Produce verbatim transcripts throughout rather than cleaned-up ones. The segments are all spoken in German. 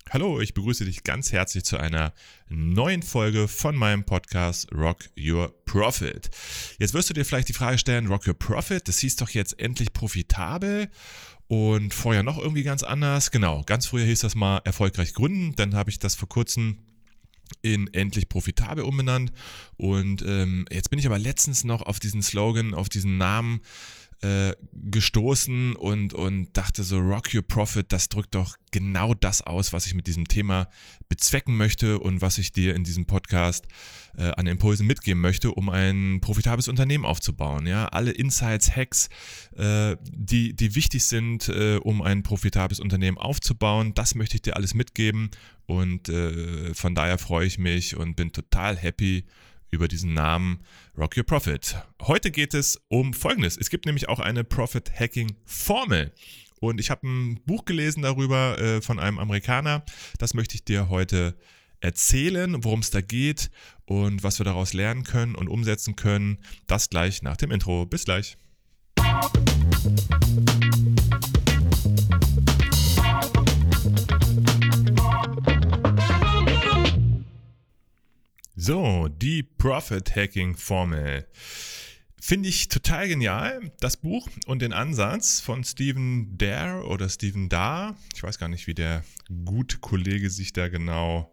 Hallo, ich begrüße dich ganz herzlich zu einer neuen Folge von meinem Podcast Rock Your Profit. Jetzt wirst du dir vielleicht die Frage stellen, Rock Your Profit, das hieß doch jetzt endlich profitabel und vorher noch irgendwie ganz anders. Genau, ganz früher hieß das mal erfolgreich gründen, dann habe ich das vor kurzem in endlich profitabel umbenannt und ähm, jetzt bin ich aber letztens noch auf diesen Slogan, auf diesen Namen äh, gestoßen und, und dachte so, Rock Your Profit, das drückt doch genau das aus, was ich mit diesem Thema bezwecken möchte und was ich dir in diesem Podcast äh, an Impulsen mitgeben möchte, um ein profitables Unternehmen aufzubauen. Ja, alle Insights, Hacks, äh, die, die wichtig sind, äh, um ein profitables Unternehmen aufzubauen, das möchte ich dir alles mitgeben und äh, von daher freue ich mich und bin total happy über diesen Namen Rock Your Profit. Heute geht es um Folgendes. Es gibt nämlich auch eine Profit-Hacking-Formel. Und ich habe ein Buch gelesen darüber äh, von einem Amerikaner. Das möchte ich dir heute erzählen, worum es da geht und was wir daraus lernen können und umsetzen können. Das gleich nach dem Intro. Bis gleich. So, die Profit-Hacking-Formel. Finde ich total genial, das Buch und den Ansatz von Stephen Dare oder Stephen Dahr. Ich weiß gar nicht, wie der gute Kollege sich da genau,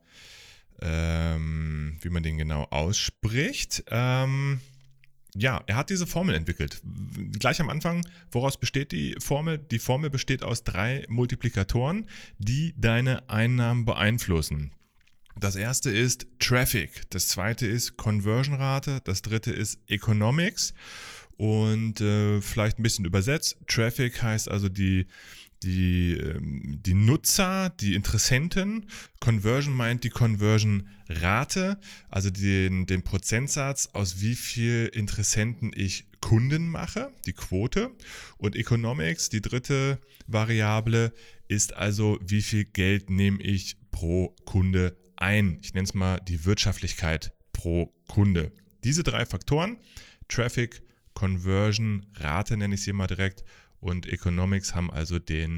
ähm, wie man den genau ausspricht. Ähm, ja, er hat diese Formel entwickelt. Gleich am Anfang, woraus besteht die Formel? Die Formel besteht aus drei Multiplikatoren, die deine Einnahmen beeinflussen. Das erste ist Traffic, das zweite ist Conversion-Rate, das dritte ist Economics und äh, vielleicht ein bisschen übersetzt. Traffic heißt also die, die, ähm, die Nutzer, die Interessenten. Conversion meint die Conversion-Rate, also den, den Prozentsatz, aus wie viel Interessenten ich Kunden mache, die Quote. Und Economics, die dritte Variable, ist also, wie viel Geld nehme ich pro Kunde ein. Ich nenne es mal die Wirtschaftlichkeit pro Kunde. Diese drei Faktoren, Traffic, Conversion, Rate nenne ich sie mal direkt und Economics haben also den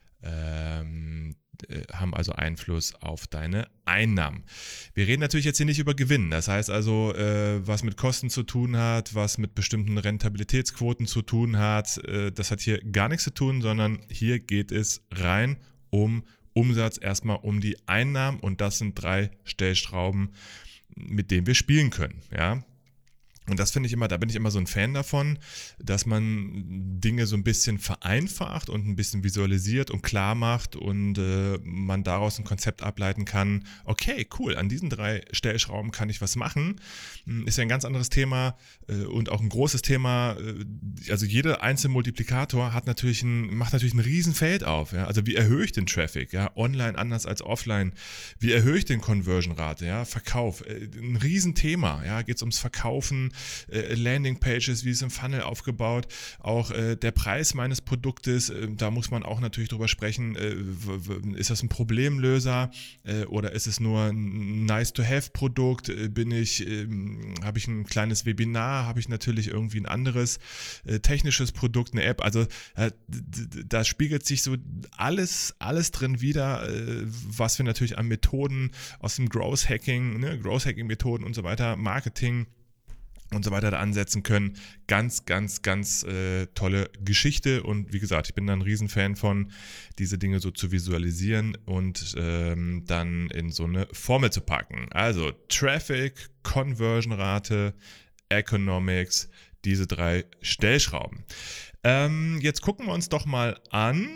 ähm, haben also Einfluss auf deine Einnahmen. Wir reden natürlich jetzt hier nicht über Gewinn, das heißt also, äh, was mit Kosten zu tun hat, was mit bestimmten Rentabilitätsquoten zu tun hat, äh, das hat hier gar nichts zu tun, sondern hier geht es rein um Umsatz, erstmal um die Einnahmen und das sind drei Stellschrauben, mit denen wir spielen können, ja. Und das finde ich immer, da bin ich immer so ein Fan davon, dass man Dinge so ein bisschen vereinfacht und ein bisschen visualisiert und klar macht und äh, man daraus ein Konzept ableiten kann, okay, cool, an diesen drei Stellschrauben kann ich was machen. Ist ja ein ganz anderes Thema äh, und auch ein großes Thema. Äh, also jeder einzelne Multiplikator hat natürlich ein, macht natürlich ein Riesenfeld auf. Ja? Also wie erhöhe ich den Traffic? Ja? Online anders als offline. Wie erhöhe ich den Conversion-Rate? Ja? Verkauf. Äh, ein Riesenthema. Ja? Geht es ums Verkaufen, Äh, Landingpages, wie ist im Funnel aufgebaut, auch äh, der Preis meines Produktes, äh, da muss man auch natürlich drüber sprechen, äh, w- w- ist das ein Problemlöser äh, oder ist es nur ein Nice-to-have-Produkt, äh, bin ich, äh, habe ich ein kleines Webinar, habe ich natürlich irgendwie ein anderes äh, technisches Produkt, eine App, also äh, d- d- da spiegelt sich so alles, alles drin wieder, äh, was wir natürlich an Methoden aus dem Growth-Hacking, ne, Growth-Hacking-Methoden und so weiter, Marketing und so weiter da ansetzen können. Ganz, ganz, ganz äh, tolle Geschichte und wie gesagt, ich bin da ein Riesenfan von, diese Dinge so zu visualisieren und ähm, dann in so eine Formel zu packen. Also Traffic, Conversion-Rate, Economics, diese drei Stellschrauben. Ähm, jetzt gucken wir uns doch mal an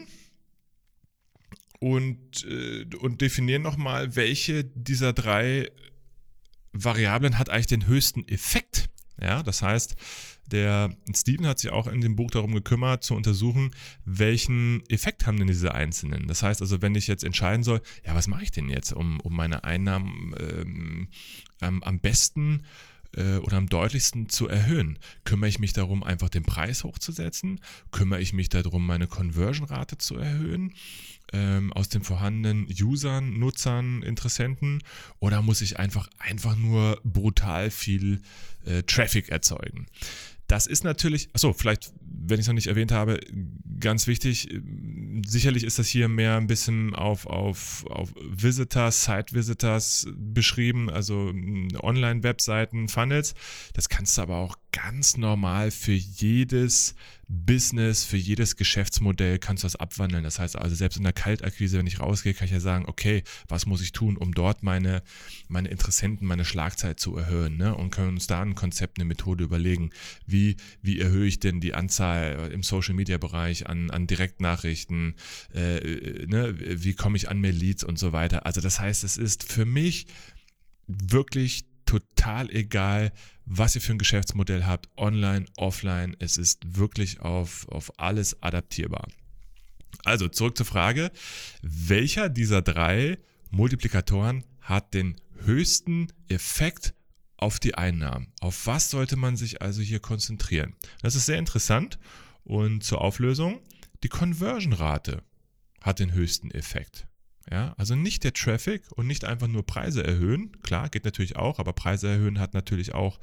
und, äh, und definieren nochmal, welche dieser drei Variablen hat eigentlich den höchsten Effekt. Ja, das heißt, der Steven hat sich auch in dem Buch darum gekümmert, zu untersuchen, welchen Effekt haben denn diese Einzelnen. Das heißt also, wenn ich jetzt entscheiden soll, ja, was mache ich denn jetzt, um, um meine Einnahmen ähm, am, am besten äh, oder am deutlichsten zu erhöhen? Kümmere ich mich darum, einfach den Preis hochzusetzen? Kümmere ich mich darum, meine Conversion-Rate zu erhöhen? Ähm, aus den vorhandenen Usern, Nutzern, Interessenten, oder muss ich einfach, einfach nur brutal viel äh, Traffic erzeugen? Das ist natürlich, achso, vielleicht, wenn ich es noch nicht erwähnt habe, ganz wichtig, sicherlich ist das hier mehr ein bisschen auf, auf, auf Visitors, Site-Visitors beschrieben, also Online-Webseiten, Funnels. Das kannst du aber auch ganz normal für jedes Business, für jedes Geschäftsmodell kannst du das abwandeln. Das heißt also, selbst in der Kaltakquise, wenn ich rausgehe, kann ich ja sagen, okay, was muss ich tun, um dort meine, meine Interessenten, meine Schlagzeit zu erhöhen, ne? Und können uns da ein Konzept, eine Methode überlegen, wie, wie erhöhe ich denn die Anzahl im Social-Media-Bereich an, an Direktnachrichten, äh, ne? Wie komme ich an mehr Leads und so weiter. Also das heißt, es ist für mich wirklich total egal, was ihr für ein Geschäftsmodell habt, online, offline, es ist wirklich auf, auf alles adaptierbar. Also zurück zur Frage, welcher dieser drei Multiplikatoren hat den höchsten Effekt auf die Einnahmen? Auf was sollte man sich also hier konzentrieren? Das ist sehr interessant und zur Auflösung, die Conversion-Rate hat den höchsten Effekt. Ja, also nicht der Traffic und nicht einfach nur Preise erhöhen. Klar, geht natürlich auch, aber Preise erhöhen hat natürlich auch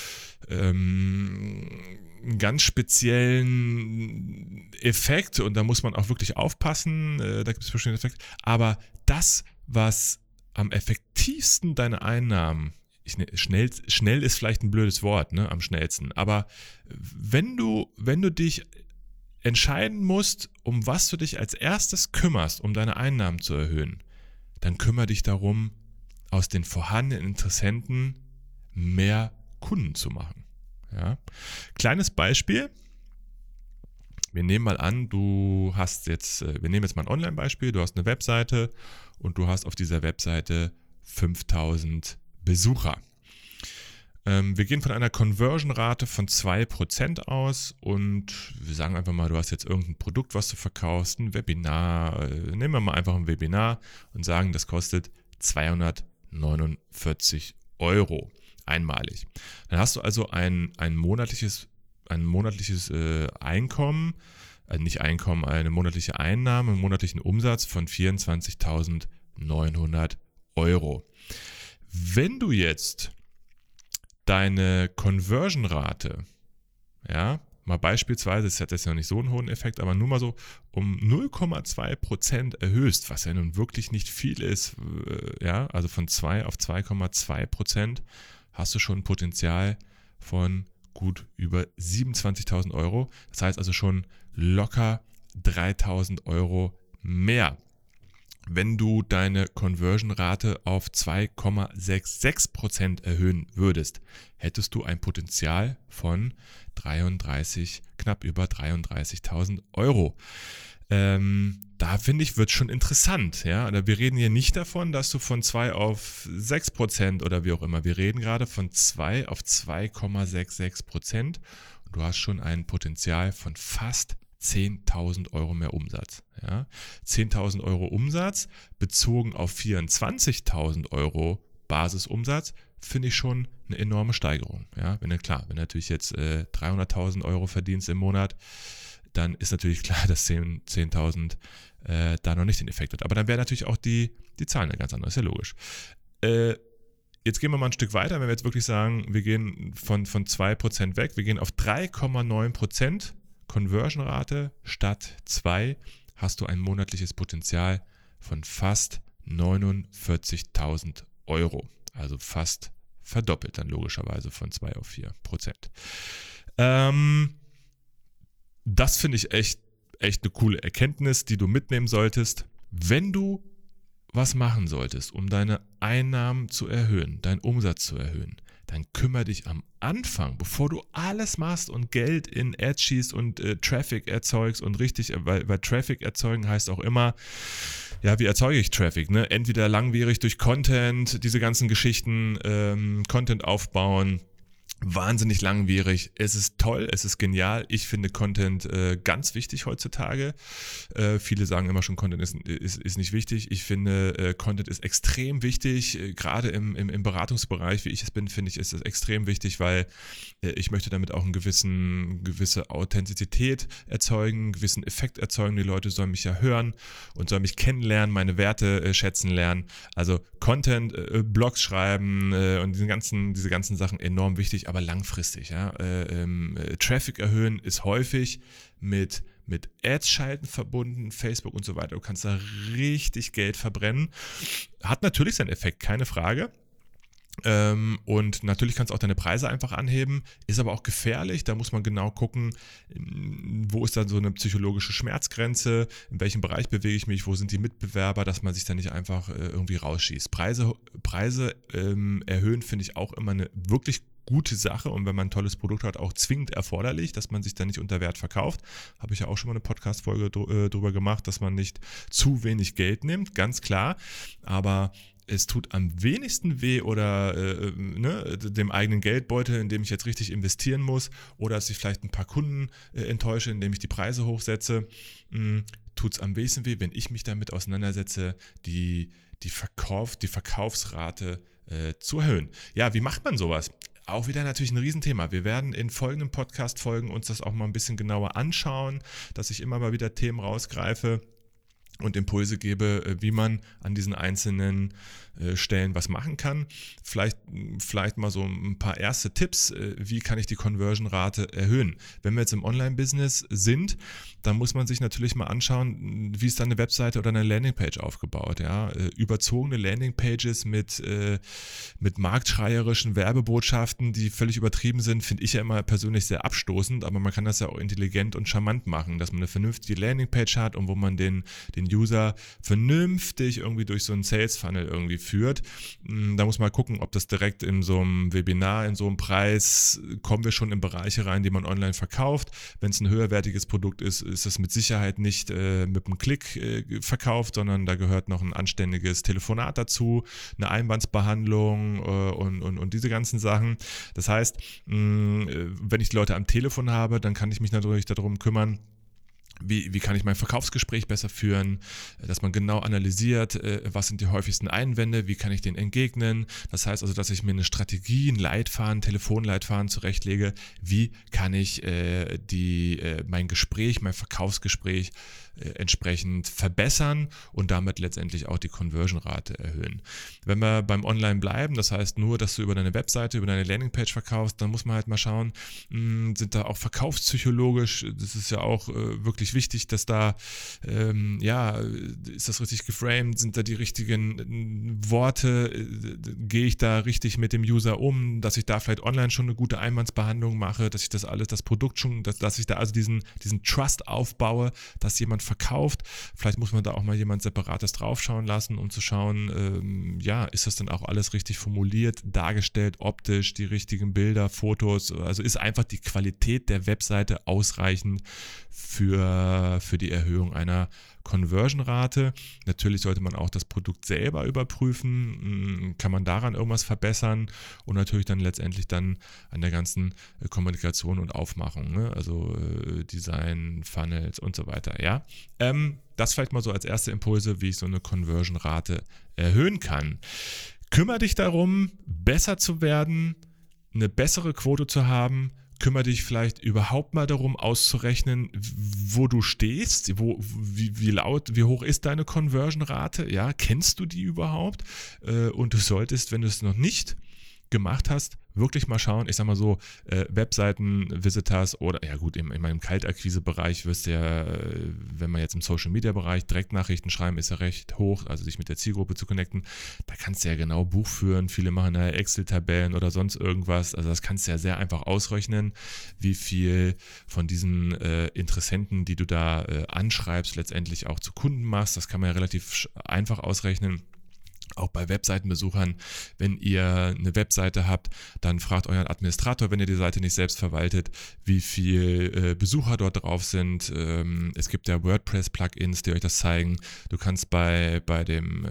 ähm, einen ganz speziellen Effekt und da muss man auch wirklich aufpassen. Äh, da gibt es verschiedene Effekte. Aber das, was am effektivsten deine Einnahmen, ich, ne, schnell, schnell ist vielleicht ein blödes Wort, ne, am schnellsten, aber wenn du, wenn du dich entscheiden musst, um was du dich als erstes kümmerst, um deine Einnahmen zu erhöhen, dann kümmere dich darum, aus den vorhandenen Interessenten mehr Kunden zu machen. Ja? Kleines Beispiel. Wir nehmen mal an, du hast jetzt, wir nehmen jetzt mal ein Online-Beispiel, du hast eine Webseite und du hast auf dieser Webseite fünftausend Besucher. Wir gehen von einer Conversion-Rate von zwei Prozent aus und wir sagen einfach mal, du hast jetzt irgendein Produkt, was du verkaufst, ein Webinar, nehmen wir mal einfach ein Webinar und sagen, das kostet zweihundertneunundvierzig Euro einmalig. Dann hast du also ein, ein monatliches, ein monatliches äh, Einkommen, äh, nicht Einkommen, eine monatliche Einnahme, einen monatlichen Umsatz von vierundzwanzigtausendneunhundert Euro. Wenn du jetzt deine Conversion-Rate, ja, mal beispielsweise, das hat jetzt noch nicht so einen hohen Effekt, aber nur mal so um null Komma zwei Prozent erhöhst, was ja nun wirklich nicht viel ist, ja, also von zwei auf zwei Komma zwei Prozent, hast du schon ein Potenzial von gut über siebenundzwanzigtausend Euro. Das heißt also schon locker dreitausend Euro mehr. Wenn du deine Conversion-Rate auf zwei Komma sechsundsechzig Prozent erhöhen würdest, hättest du ein Potenzial von dreiunddreißig, knapp über dreiunddreißigtausend Euro. Ähm, da finde ich, wird schon interessant. Ja? Wir reden hier nicht davon, dass du von zwei auf sechs Prozent oder wie auch immer, wir reden gerade von zwei auf zwei Komma sechsundsechzig Prozent und du hast schon ein Potenzial von fast zehntausend Euro mehr Umsatz. Ja? zehntausend Euro Umsatz bezogen auf vierundzwanzigtausend Euro Basisumsatz finde ich schon eine enorme Steigerung. Ja? Wenn du, klar, wenn du natürlich jetzt äh, dreihunderttausend Euro verdienst im Monat, dann ist natürlich klar, dass zehntausend äh, da noch nicht den Effekt hat. Aber dann wäre natürlich auch die, die Zahl eine ganz andere, ist ja logisch. Äh, Jetzt gehen wir mal ein Stück weiter, wenn wir jetzt wirklich sagen, wir gehen von, von zwei Prozent weg, wir gehen auf drei Komma neun Prozent Conversion-Rate statt zwei, hast du ein monatliches Potenzial von fast neunundvierzigtausend Euro. Also fast verdoppelt dann logischerweise von zwei auf vier Prozent. Ähm, das finde ich echt, echt eine coole Erkenntnis, die du mitnehmen solltest. Wenn du was machen solltest, um deine Einnahmen zu erhöhen, deinen Umsatz zu erhöhen, dann kümmere dich am Anfang, bevor du alles machst und Geld in Ads schießt und äh, Traffic erzeugst und richtig, weil, weil Traffic erzeugen heißt auch immer, ja, wie erzeuge ich Traffic, ne? Entweder langwierig durch Content, diese ganzen Geschichten, ähm, Content aufbauen, wahnsinnig langwierig. Es ist toll, es ist genial. Ich finde Content äh, ganz wichtig heutzutage. Äh, viele sagen immer schon, Content ist, ist, ist nicht wichtig. Ich finde, äh, Content ist extrem wichtig. Äh, gerade im, im, im Beratungsbereich, wie ich es bin, finde ich, ist es extrem wichtig, weil äh, ich möchte damit auch einen gewissen, gewisse Authentizität erzeugen, einen gewissen Effekt erzeugen. Die Leute sollen mich ja hören und sollen mich kennenlernen, meine Werte äh, schätzen lernen. Also Content, äh, Blogs schreiben äh, und diese ganzen, diese ganzen Sachen enorm wichtig. aber langfristig. Ja? Äh, ähm, äh, Traffic erhöhen ist häufig mit, mit Ads schalten verbunden, Facebook und so weiter. Du kannst da richtig Geld verbrennen. Hat natürlich seinen Effekt, keine Frage. Ähm, und natürlich kannst du auch deine Preise einfach anheben, ist aber auch gefährlich, da muss man genau gucken, wo ist dann so eine psychologische Schmerzgrenze, in welchem Bereich bewege ich mich, wo sind die Mitbewerber, dass man sich da nicht einfach äh, irgendwie rausschießt. Preise, Preise ähm, erhöhen finde ich auch immer eine wirklich gute Sache und wenn man ein tolles Produkt hat, auch zwingend erforderlich, dass man sich da nicht unter Wert verkauft. Habe ich ja auch schon mal eine Podcast-Folge dr- äh, drüber gemacht, dass man nicht zu wenig Geld nimmt, ganz klar, aber es tut am wenigsten weh oder äh, ne, dem eigenen Geldbeutel, in dem ich jetzt richtig investieren muss oder dass ich vielleicht ein paar Kunden äh, enttäusche, indem ich die Preise hochsetze, tut es am wenigsten weh, wenn ich mich damit auseinandersetze, die, die, Verkauf, die Verkaufsrate äh, zu erhöhen. Ja, wie macht man sowas? Auch wieder natürlich ein Riesenthema. Wir werden in folgenden Podcast-Folgen uns das auch mal ein bisschen genauer anschauen, dass ich immer mal wieder Themen rausgreife und Impulse gebe, wie man an diesen einzelnen äh, Stellen was machen kann. Vielleicht, vielleicht mal so ein paar erste Tipps, äh, wie kann ich die Conversion-Rate erhöhen. Wenn wir jetzt im Online-Business sind, dann muss man sich natürlich mal anschauen, wie ist da eine Webseite oder eine Landingpage aufgebaut. Ja? Äh, überzogene Landingpages mit, äh, mit marktschreierischen Werbebotschaften, die völlig übertrieben sind, finde ich ja immer persönlich sehr abstoßend, aber man kann das ja auch intelligent und charmant machen, dass man eine vernünftige Landingpage hat und wo man den, den User vernünftig irgendwie durch so einen Sales-Funnel irgendwie führt. Da muss man gucken, ob das direkt in so einem Webinar, in so einem Preis, kommen wir schon in Bereiche rein, die man online verkauft. Wenn es ein höherwertiges Produkt ist, ist es mit Sicherheit nicht äh, mit einem Klick äh, verkauft, sondern da gehört noch ein anständiges Telefonat dazu, eine Einwandsbehandlung äh, und, und, und diese ganzen Sachen. Das heißt, mh, wenn ich die Leute am Telefon habe, dann kann ich mich natürlich darum kümmern, Wie, wie kann ich mein Verkaufsgespräch besser führen, dass man genau analysiert, was sind die häufigsten Einwände, wie kann ich denen entgegnen. Das heißt also, dass ich mir eine Strategie, einen Leitfaden, Telefonleitfaden zurechtlege, wie kann ich äh, die, äh, mein Gespräch, mein Verkaufsgespräch äh, entsprechend verbessern und damit letztendlich auch die Conversion-Rate erhöhen. Wenn wir beim Online bleiben, das heißt nur, dass du über deine Webseite, über deine Landingpage verkaufst, dann muss man halt mal schauen, mh, sind da auch verkaufspsychologisch, das ist ja auch äh, wirklich wichtig, dass da, ähm, ja, ist das richtig geframed, sind da die richtigen Worte, äh, gehe ich da richtig mit dem User um, dass ich da vielleicht online schon eine gute Einwandsbehandlung mache, dass ich das alles, das Produkt schon, dass, dass ich da also diesen, diesen Trust aufbaue, dass jemand verkauft. Vielleicht muss man da auch mal jemand Separates draufschauen lassen, um zu schauen, ähm, ja, ist das dann auch alles richtig formuliert, dargestellt, optisch, die richtigen Bilder, Fotos, also ist einfach die Qualität der Webseite ausreichend für, für die Erhöhung einer Conversion-Rate. Natürlich sollte man auch das Produkt selber überprüfen, kann man daran irgendwas verbessern und natürlich dann letztendlich dann an der ganzen Kommunikation und Aufmachung, ne? Also äh, Design, Funnels und so weiter, ja. Ähm, das vielleicht mal so als erste Impulse, wie ich so eine Conversion-Rate erhöhen kann. Kümmere dich darum, besser zu werden, eine bessere Quote zu haben. Kümmere dich vielleicht überhaupt mal darum auszurechnen, wo du stehst, wo, wie, wie laut, wie hoch ist deine Conversion-Rate, ja, kennst du die überhaupt? Und du solltest, wenn du es noch nicht gemacht hast, wirklich mal schauen, ich sag mal so, äh, Webseiten-Visitors oder, ja gut, in, in meinem Kaltakquise-Bereich wirst du ja, äh, wenn man jetzt im Social-Media-Bereich Direktnachrichten schreiben, ist ja recht hoch, also sich mit der Zielgruppe zu connecten, da kannst du ja genau Buch führen, viele machen da Excel-Tabellen oder sonst irgendwas, also das kannst du ja sehr einfach ausrechnen, wie viel von diesen äh, Interessenten, die du da äh, anschreibst, letztendlich auch zu Kunden machst, das kann man ja relativ einfach ausrechnen. Auch bei Webseitenbesuchern, wenn ihr eine Webseite habt, dann fragt euren Administrator, wenn ihr die Seite nicht selbst verwaltet, wie viel äh, Besucher dort drauf sind. Ähm, es gibt ja WordPress-Plugins, die euch das zeigen. Du kannst bei, bei dem,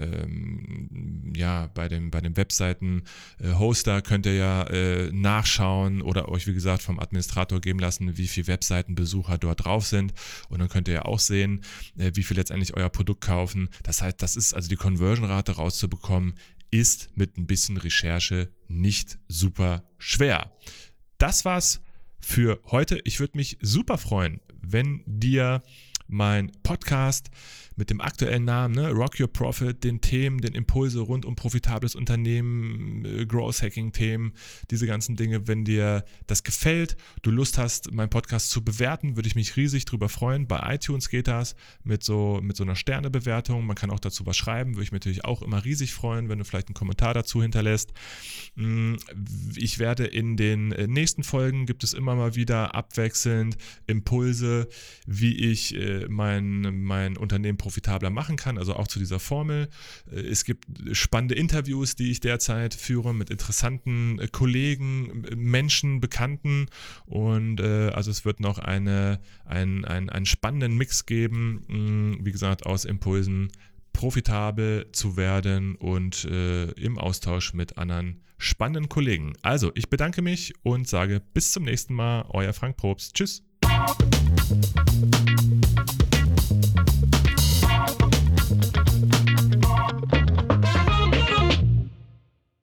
ähm, ja, bei dem, bei dem Webseiten-Hoster könnt ihr ja äh, nachschauen oder euch, wie gesagt, vom Administrator geben lassen, wie viele Webseitenbesucher dort drauf sind. Und dann könnt ihr ja auch sehen, äh, wie viel letztendlich euer Produkt kaufen. Das heißt, das ist also die Conversion-Rate rauszubekommen, ist mit ein bisschen Recherche nicht super schwer. Das war's für heute. Ich würde mich super freuen, wenn dir mein Podcast mit dem aktuellen Namen, ne? Rock Your Profit, den Themen, den Impulse rund um profitables Unternehmen, äh, Growth Hacking Themen, diese ganzen Dinge. Wenn dir das gefällt, du Lust hast, meinen Podcast zu bewerten, würde ich mich riesig drüber freuen. Bei iTunes geht das mit so, mit so einer Sternebewertung. Man kann auch dazu was schreiben, würde ich mich natürlich auch immer riesig freuen, wenn du vielleicht einen Kommentar dazu hinterlässt. Ich werde in den nächsten Folgen, gibt es immer mal wieder abwechselnd Impulse, wie ich mein, mein Unternehmen profitabler machen kann, also auch zu dieser Formel. Es gibt spannende Interviews, die ich derzeit führe mit interessanten Kollegen, Menschen, Bekannten und äh, also es wird noch eine, ein, ein, einen spannenden Mix geben, mh, wie gesagt, aus Impulsen profitabel zu werden und äh, im Austausch mit anderen spannenden Kollegen. Also, ich bedanke mich und sage bis zum nächsten Mal, euer Frank Probst. Tschüss.